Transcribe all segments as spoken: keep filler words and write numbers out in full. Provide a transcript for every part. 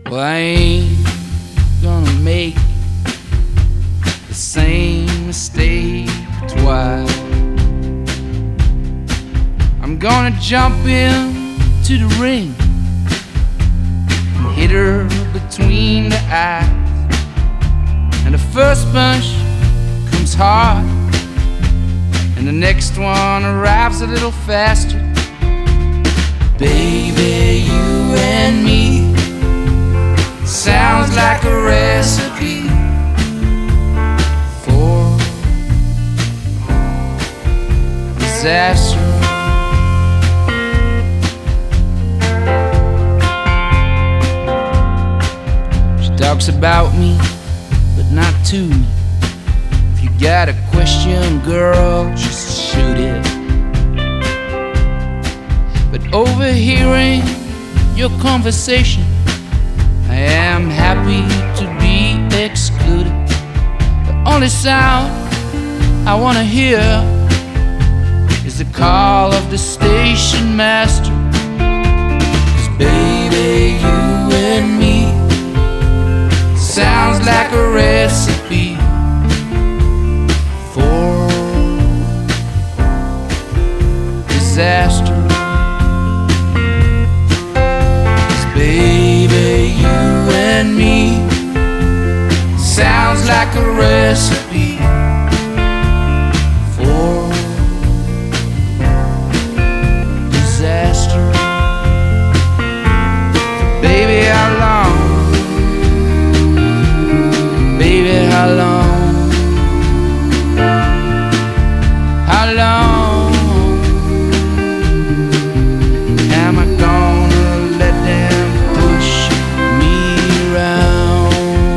Well, I ain't gonna make the same mistake twice. I'm gonna jump in to the ring and hit her between the eyes. And the first punch comes hard, and the next one arrives a little faster. Baby, you and me sounds like a recipe for disaster. She talks about me, but not to me. If you got a question, girl, just shoot it. But overhearing your conversation, I am happy to be excluded. The only sound I wanna hear is the call of the station master. 'Cause baby, you and me sounds like a recipe for disaster. Baby, you and me sounds like a recipe for disaster. Baby, how long? Baby, how long? How long am I gonna let them push me around?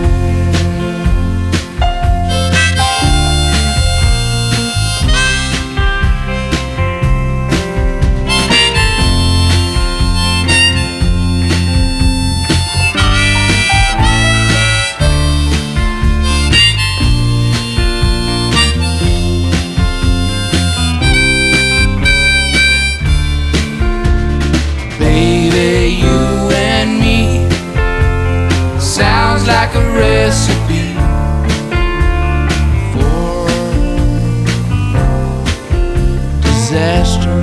Baby, you and me sounds like a recipe for disaster.